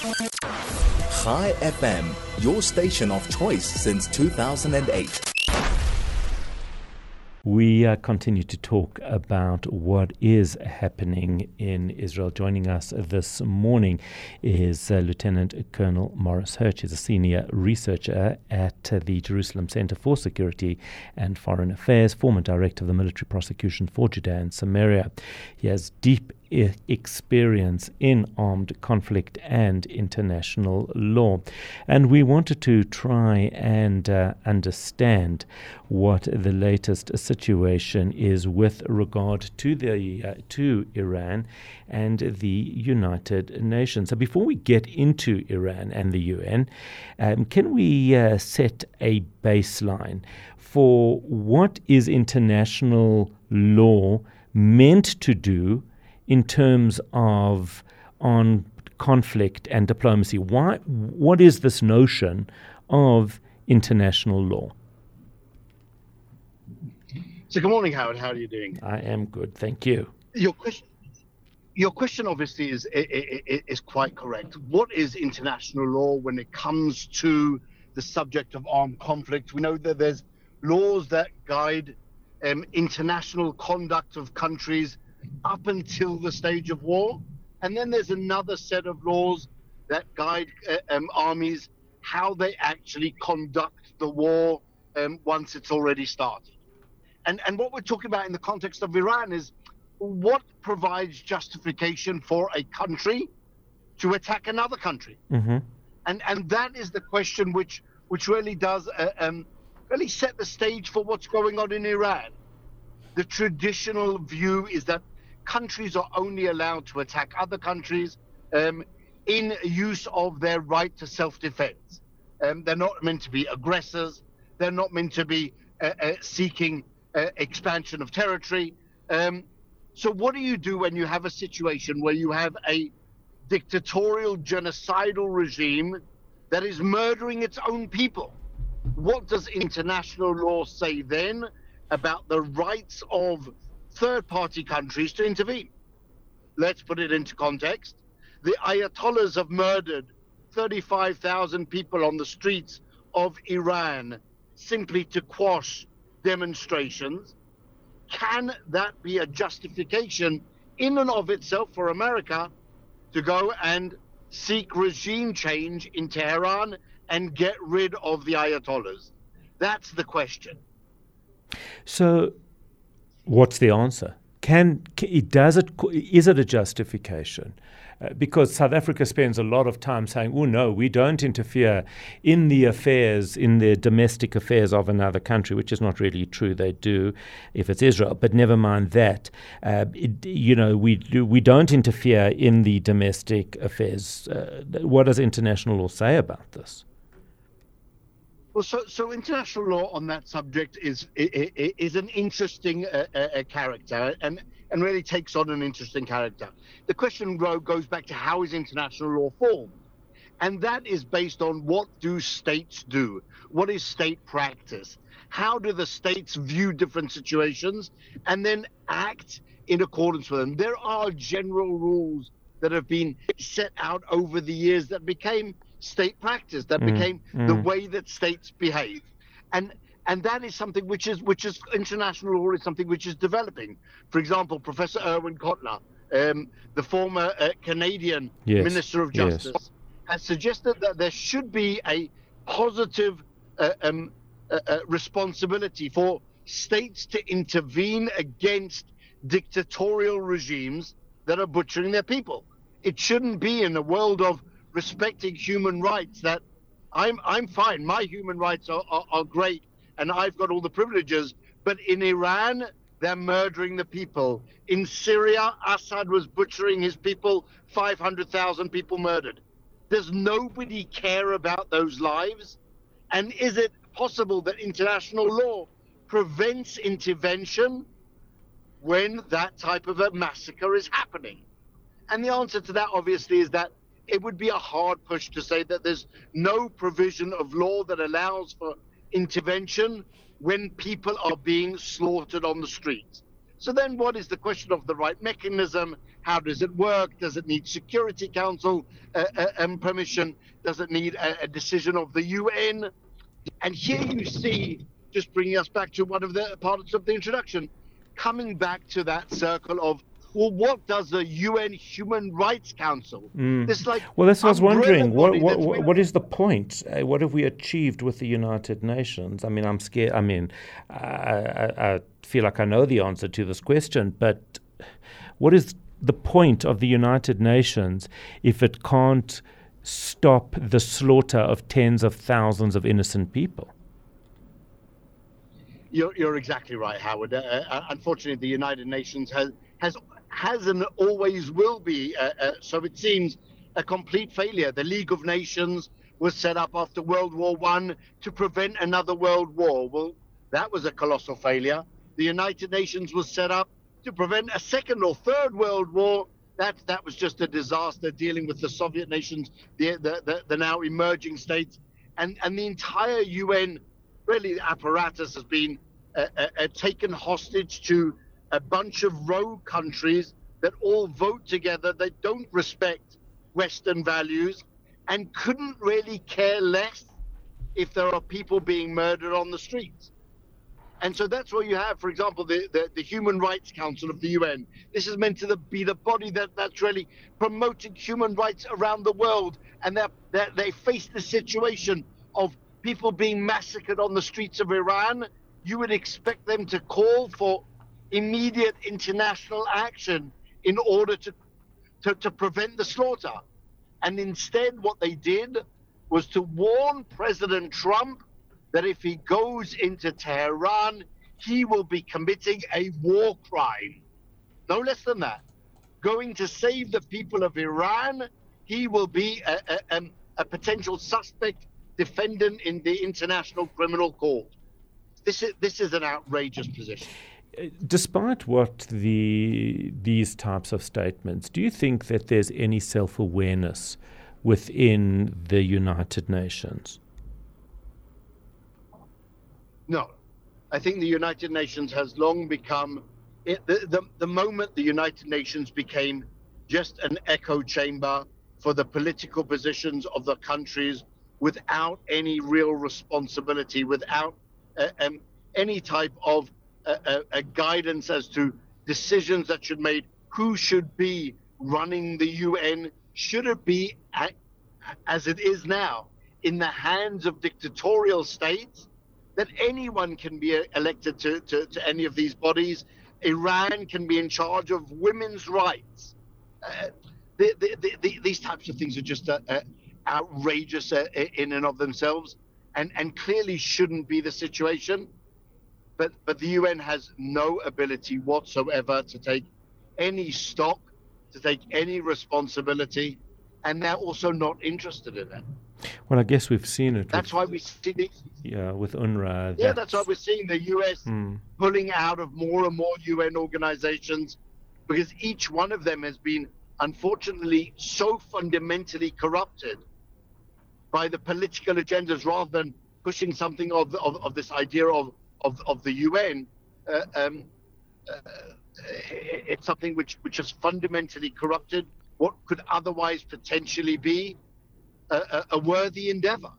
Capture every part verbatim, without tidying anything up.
Chai F M, your station of choice since two thousand eight. We uh, continue to talk about what is happening in Israel. Joining us this morning is uh, Lieutenant Colonel Morris Hirsch. He's a senior researcher at uh, the Jerusalem Center for Security and Foreign Affairs, former director of the Military Prosecution for Judea and Samaria. He has deep I- experience in armed conflict and international law. And we wanted to try and uh, understand what the latest situation is with regard to the uh, to Iran and the United Nations. So before we get into Iran and the U N, um, can we uh, set a baseline for what is international law meant to do in terms of on conflict and diplomacy? Why? What is this notion of international law? So good morning, Howard. How are you doing? I am good, thank you. Your question, your question obviously is, is, is quite correct. What is international law when it comes to the subject of armed conflict? We know that there's laws that guide um, international conduct of countries up until the stage of war. And then there's another set of laws that guide uh, um, armies, how they actually conduct the war um, once it's already started. And, and what we're talking about in the context of Iran is what provides justification for a country to attack another country. Mm-hmm. And and that is the question which, which really does uh, um, really set the stage for what's going on in Iran. The traditional view is that countries are only allowed to attack other countries um, in use of their right to self-defense. Um, they're not meant to be aggressors. They're not meant to be uh, uh, seeking uh, expansion of territory. Um, so what do you do when you have a situation where you have a dictatorial, genocidal regime that is murdering its own people? What does international law say then about the rights of third-party countries to intervene? Let's put it into context. The Ayatollahs have murdered thirty-five thousand people on the streets of Iran simply to quash demonstrations. Can that be a justification in and of itself for America to go and seek regime change in Tehran and get rid of the Ayatollahs? That's the question. So, what's the answer? Can, it does it? Is it a justification? Uh, because South Africa spends a lot of time saying, "Oh no, we don't interfere in the affairs, in the domestic affairs of another country," which is not really true. They do, if it's Israel. But never mind that. Uh, it, you know, we do, we don't interfere in the domestic affairs. Uh, what does international law say about this? Well, so, so international law on that subject is is, is an interesting uh, uh, character and, and really takes on an interesting character. The question goes back to how is international law formed? And that is based on what do states do? What is state practice? How do the states view different situations and then act in accordance with them? There are general rules that have been set out over the years that became state practice, that mm, became mm. the way that states behave, and and that is something which is which is international law is something which is developing. For example, Professor Irwin Cotler, um, the former uh, Canadian yes. Minister of Justice, yes. has suggested that there should be a positive uh, um, uh, uh, responsibility for states to intervene against dictatorial regimes that are butchering their people. It shouldn't be in a world of respecting human rights that I'm I'm fine. My human rights are, are, are great and I've got all the privileges. But in Iran, they're murdering the people. In Syria, Assad was butchering his people, five hundred thousand people murdered. Does nobody care about those lives? And is it possible that international law prevents intervention when that type of a massacre is happening? And the answer to that, obviously, is that it would be a hard push to say that there's no provision of law that allows for intervention when people are being slaughtered on the streets. So then what is the question of the right mechanism? How does it work? Does it need Security Council uh, uh, um, permission? Does it need a, a decision of the U N? And here you see, just bringing us back to one of the parts of the introduction, coming back to that circle of, well, what does the U N Human Rights Council? Mm. This like well, that's what I was wondering. What what, what what is the point? Uh, what have we achieved with the United Nations? I mean, I'm scared. I mean, I, I, I feel like I know the answer to this question, but what is the point of the United Nations if it can't stop the slaughter of tens of thousands of innocent people? You're, you're exactly right, Howard. Uh, uh, unfortunately, the United Nations has has has and always will be, uh, uh, so it seems, a complete failure. The League of Nations was set up after World War One to prevent another world war. Well, that was a colossal failure. The United Nations was set up to prevent a second or third world war. That that was just a disaster, dealing with the Soviet nations, the the, the, the now emerging states, and and the entire U N. Really, the apparatus has been uh, uh, taken hostage to a bunch of rogue countries that all vote together, that don't respect Western values, and couldn't really care less if there are people being murdered on the streets. And so that's why you have, for example, the, the, the Human Rights Council of the U N. This is meant to the, be the body that, that's really promoting human rights around the world, and they're, they're, they face the situation of people being massacred on the streets of Iran. You would expect them to call for immediate international action in order to, to, to prevent the slaughter. And instead, what they did was to warn President Trump that if he goes into Tehran, he will be committing a war crime. No less than that. Going to save the people of Iran, he will be a, a, a potential suspect defendant in the International Criminal Court. This is this is an outrageous position. Despite what the these types of statements, do you think that there's any self-awareness within the United Nations? No. I think the United Nations has long become, it, the, the, the moment the United Nations became just an echo chamber for the political positions of the countries, without any real responsibility, without uh, um, any type of uh, uh, uh, guidance as to decisions that should be made, who should be running the U N, should it be, at, as it is now, in the hands of dictatorial states, that anyone can be elected to, to, to any of these bodies. Iran can be in charge of women's rights. Uh, the, the, the, the, these types of things are just uh, uh, outrageous uh, in and of themselves, and, and clearly shouldn't be the situation. But but the U N has no ability whatsoever to take any stock, to take any responsibility, and they're also not interested in it. Well, I guess we've seen it. That's with, why we see the, yeah, with UNRWA. Yeah, that's why we're seeing the U S mm. pulling out of more and more U N organizations, because each one of them has been, unfortunately, so fundamentally corrupted by the political agendas, rather than pushing something of of, of this idea of, of, of the U N. Uh, um, uh, it's something which, which is fundamentally corrupted what could otherwise potentially be a, a, a worthy endeavor.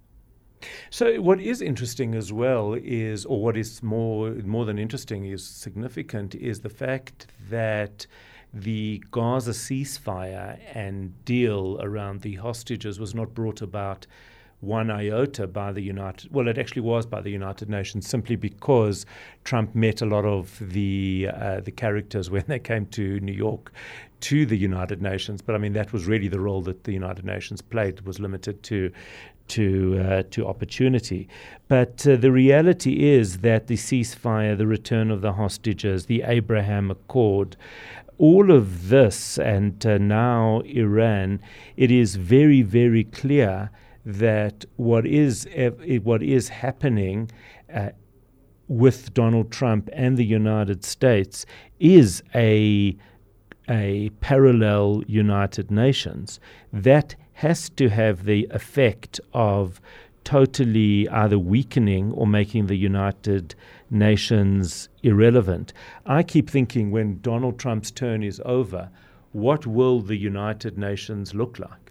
So what is interesting as well is, or what is more more than interesting, is significant, is the fact that the Gaza ceasefire and deal around the hostages was not brought about one iota by the United, well, it actually was by the United Nations, simply because Trump met a lot of the uh, the characters when they came to New York to the United Nations. But I mean, that was really the role that the United Nations played, was limited to to uh, to opportunity. But uh, the reality is that the ceasefire, the return of the hostages, the Abraham Accord, all of this, and uh, now Iran, it is very, very clear that what is what is happening uh, with Donald Trump and the United States is a a parallel United Nations that has to have the effect of totally either weakening or making the United Nations irrelevant. I keep thinking when Donald Trump's turn is over, what will the United Nations look like?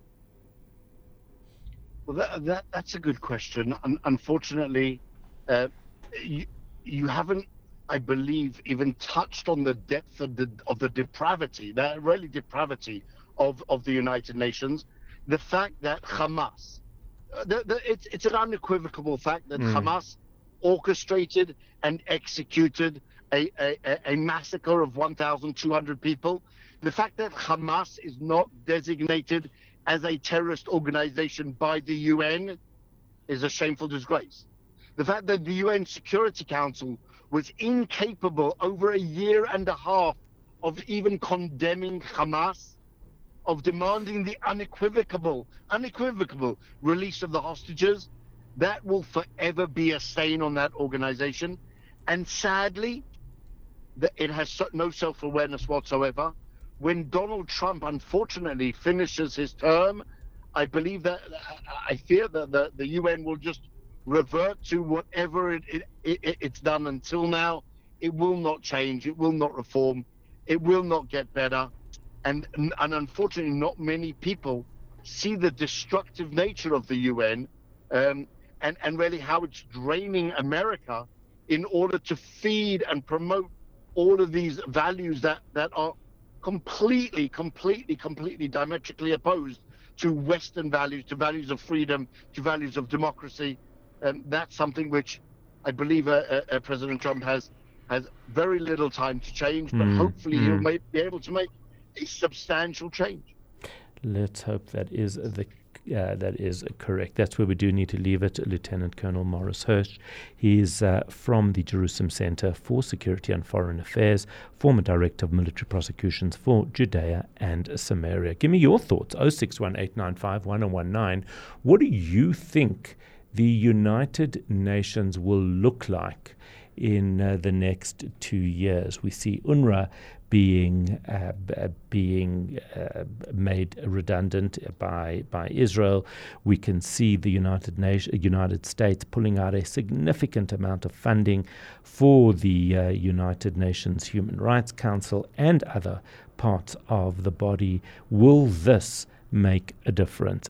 Well, that, that that's a good question. Un- unfortunately, uh, you, you haven't, I believe, even touched on the depth of the of the depravity, that really depravity of, of the United Nations. The fact that Hamas, uh, the, the, it's it's an unequivocal fact that mm. Hamas orchestrated and executed a, a, a massacre of one thousand two hundred people. The fact that Hamas is not designated as a terrorist organization by the U N is a shameful disgrace. The fact that the U N Security Council was incapable over a year and a half of even condemning Hamas, of demanding the unequivocal, unequivocal release of the hostages, that will forever be a stain on that organization. And sadly, it has no self-awareness whatsoever. When Donald Trump, unfortunately, finishes his term, I believe that, I fear that the, the U N will just revert to whatever it, it, it, it's done until now. It will not change. It will not reform. It will not get better. And, and unfortunately, not many people see the destructive nature of the U N um, and, and really how it's draining America in order to feed and promote all of these values that, that are completely, completely, completely diametrically opposed to Western values, to values of freedom, to values of democracy. And that's something which I believe uh, uh, President Trump has has very little time to change, but mm, hopefully mm. he'll may, be able to make a substantial change. Let's hope that is the Uh, that is correct. That's where we do need to leave it. Lieutenant Colonel Maurice Hirsch. He's uh, from the Jerusalem Center for Security and Foreign Affairs, former Director of Military Prosecutions for Judea and Samaria. Give me your thoughts. oh six one eight nine five one oh one nine. What do you think the United Nations will look like in uh, the next two years? We see UNRWA being uh, b- being uh, made redundant by by Israel. We can see the United Nation, United States pulling out a significant amount of funding for the uh, United Nations Human Rights Council and other parts of the body. Will this make a difference?